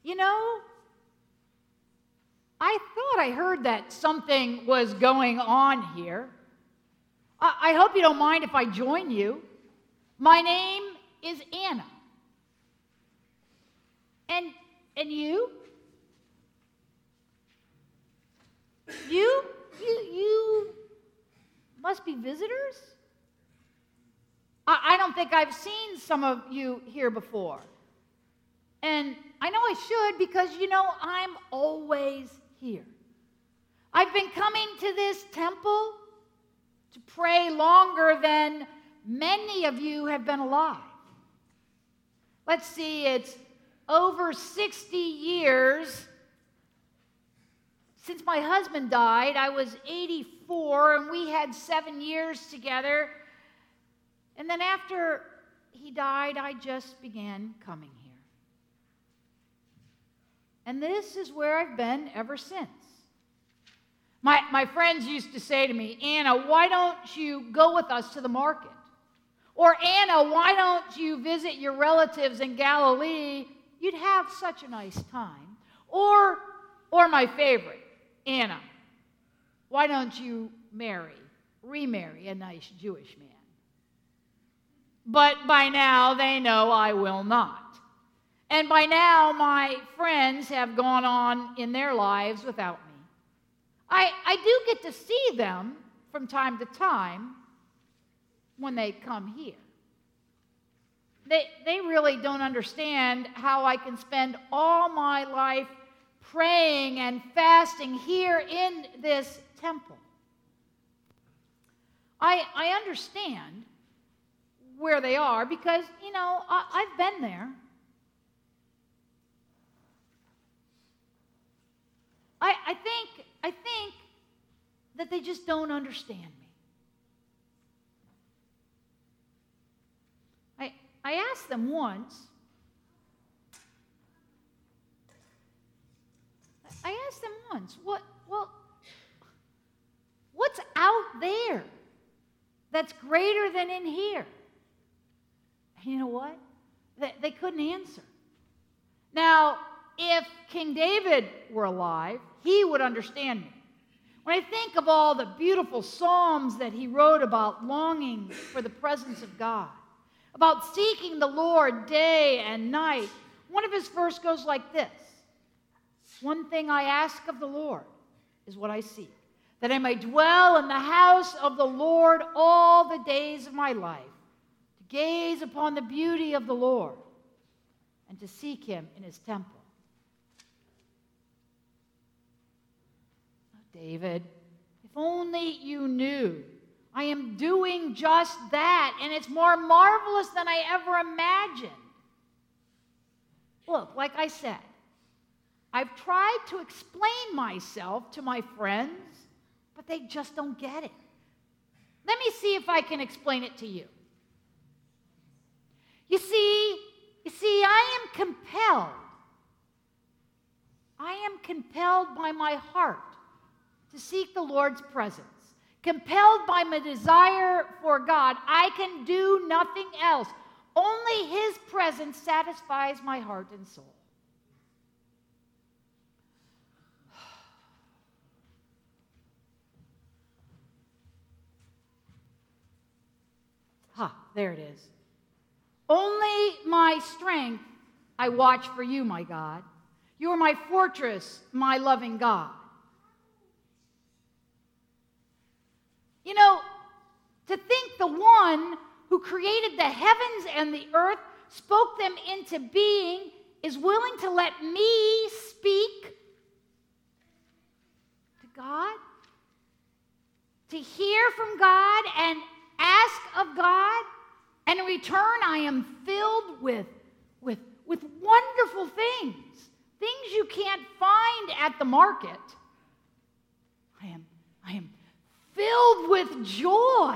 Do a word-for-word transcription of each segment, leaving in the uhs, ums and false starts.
You know, I thought I heard that something was going on here. I, I hope you don't mind if I join you. My name is Anna. And, and you? You? You, you must be visitors? I, I don't think I've seen some of you here before. And I know I should because, you know, I'm always here. I've been coming to this temple to pray longer than many of you have been alive. Let's see, it's over sixty years since my husband died. I was eighty-four, and we had seven years together. And then after he died, I just began coming here. And this is where I've been ever since. My, my friends used to say to me, Anna, why don't you go with us to the market? Or, Anna, why don't you visit your relatives in Galilee? You'd have such a nice time. Or, or my favorite, Anna, why don't you marry, remarry a nice Jewish man? But by now, they know I will not. And by now, my friends have gone on in their lives without me. I, I do get to see them from time to time when they come here. They, they really don't understand how I can spend all my life praying and fasting here in this temple. I, I understand where they are because, you know, I, I've been there. I, I think I think that they just don't understand me. I I asked them once. I asked them once, what well what's out there that's greater than in here? And you know what? They, they couldn't answer. Now, if King David were alive, he would understand me. When I think of all the beautiful psalms that he wrote about longing for the presence of God, about seeking the Lord day and night, one of his verses goes like this: one thing I ask of the Lord is what I seek, that I may dwell in the house of the Lord all the days of my life, to gaze upon the beauty of the Lord and to seek him in his temple. David, if only you knew. I am doing just that, and it's more marvelous than I ever imagined. Look, like I said, I've tried to explain myself to my friends, but they just don't get it. Let me see if I can explain it to you. You see, you see, I am compelled. I am compelled by my heart to seek the Lord's presence. Compelled by my desire for God, I can do nothing else. Only his presence satisfies my heart and soul. Ha, there it is. Only my strength I watch for you, my God. You are my fortress, my loving God. You know, to think the one who created the heavens and the earth, spoke them into being, is willing to let me speak to God, to hear from God and ask of God, and in return I am filled with, with, with wonderful things, things you can't find at the market. I am, I am filled with joy.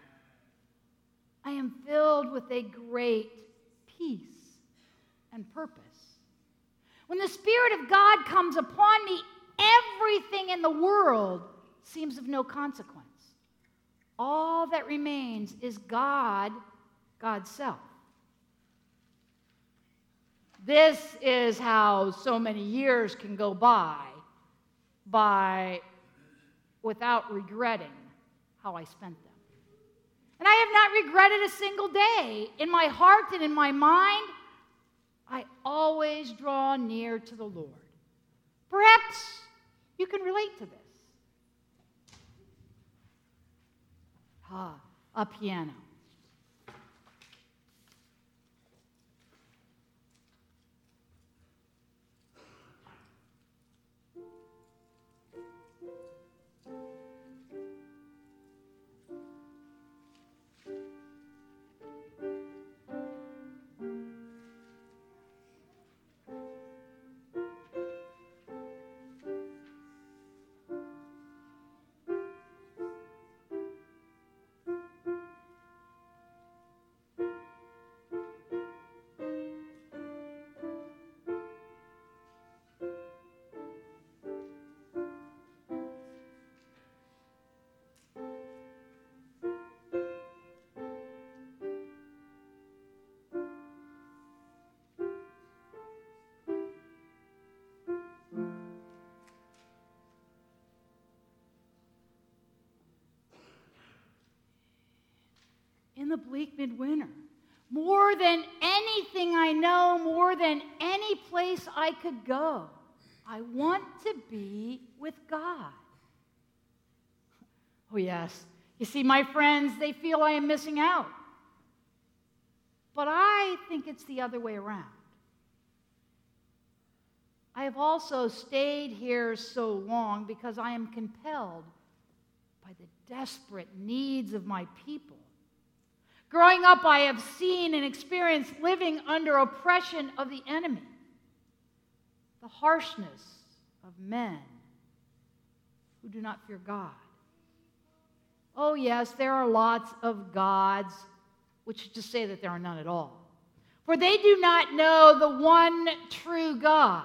I am filled with a great peace and purpose. When the Spirit of God comes upon me, everything in the world seems of no consequence. All that remains is God, God's self. this is how so many years can go by, by without regretting how I spent them. And I have not regretted a single day. In my heart and in my mind, I always draw near to the Lord. Perhaps you can relate to this. Ah, a piano. In the bleak midwinter, more than anything I know, more than any place I could go, I want to be with God. Oh, yes. You see, my friends, they feel I am missing out. But I think it's the other way around. I have also stayed here so long because I am compelled by the desperate needs of my people. Growing up, I have seen and experienced living under oppression of the enemy, the harshness of men who do not fear God. Oh, yes, there are lots of gods, which is to say that there are none at all. For they do not know the one true God.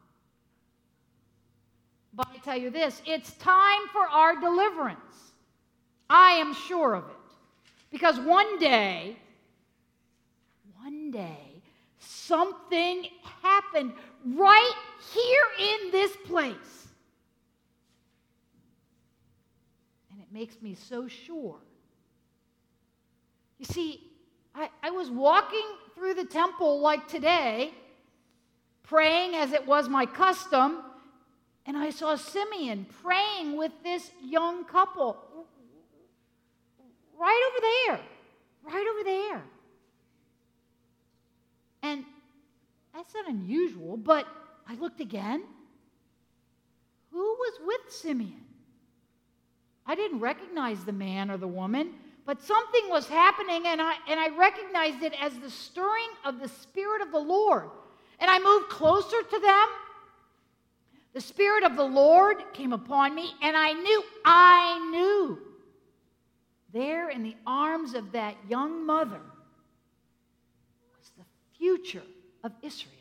But I tell you this, it's time for our deliverance. I am sure of it. Because one day, one day, something happened right here in this place. And it makes me so sure. You see, I, I was walking through the temple like today, praying as it was my custom, and I saw Simeon praying with this young couple. Right over there. Right over there. And that's not unusual, but I looked again. Who was with Simeon? I didn't recognize the man or the woman, but something was happening, and I, and I recognized it as the stirring of the Spirit of the Lord. And I moved closer to them. The Spirit of the Lord came upon me, and I knew, I knew, there in the arms of that young mother was the future of Israel.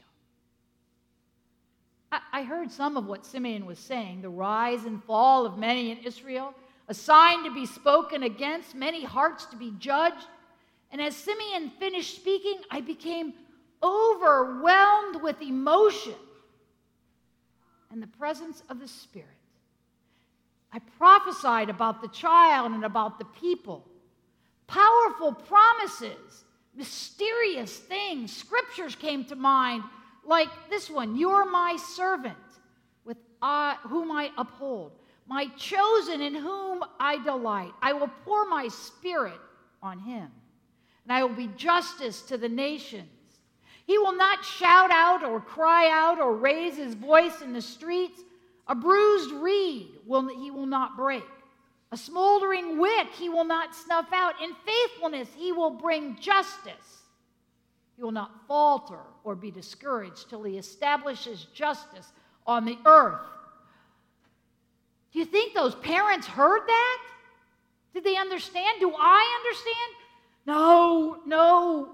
I, I heard some of what Simeon was saying, the rise and fall of many in Israel, a sign to be spoken against, many hearts to be judged. And as Simeon finished speaking, I became overwhelmed with emotion and the presence of the Spirit. I prophesied about the child and about the people. Powerful promises, mysterious things, scriptures came to mind, like this one, "You're my servant, with I, whom I uphold, my chosen in whom I delight. I will pour my Spirit on him, and I will be justice to the nations. He will not shout out or cry out or raise his voice in the streets. A bruised reed will he will not break. A smoldering wick he will not snuff out. In faithfulness he will bring justice. He will not falter or be discouraged till he establishes justice on the earth." Do you think those parents heard that? Did they understand? Do I understand? No, no.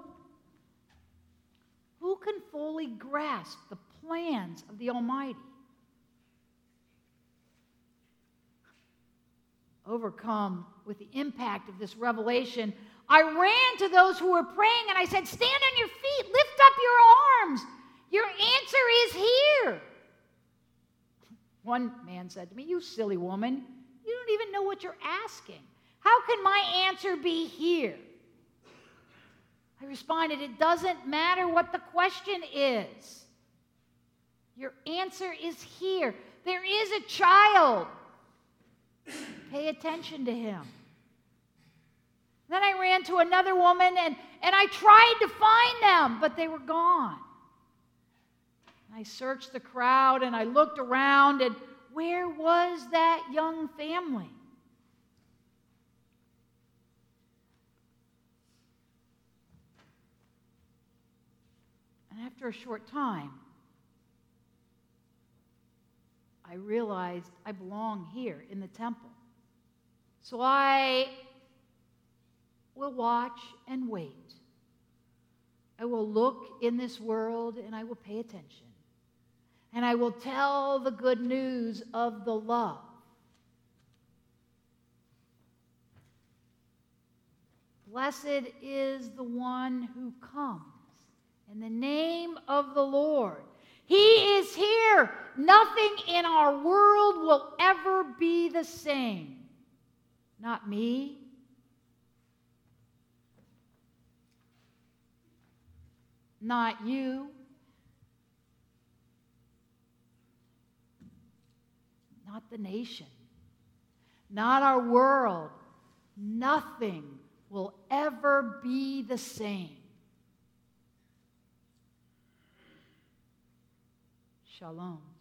Who can fully grasp the plans of the Almighty? Overcome with the impact of this revelation, I ran to those who were praying and I said, "Stand on your feet, lift up your arms. Your answer is here. One man said to me, "You silly woman, you don't even know what you're asking. How can my answer be here?" I responded, "It doesn't matter what the question is. Your answer is here. There is a child. Pay attention to him." Then I ran to another woman, and, and I tried to find them, but they were gone. I searched the crowd, and I looked around, and where was that young family? And after a short time, I realized I belong here in the temple. So I will watch and wait. I will look in this world and I will pay attention. And I will tell the good news of the love. Blessed is the one who comes in the name of the Lord. He is here. Nothing in our world will ever be the same. Not me. Not you. Not the nation. Not our world. Nothing will ever be the same. Shalom.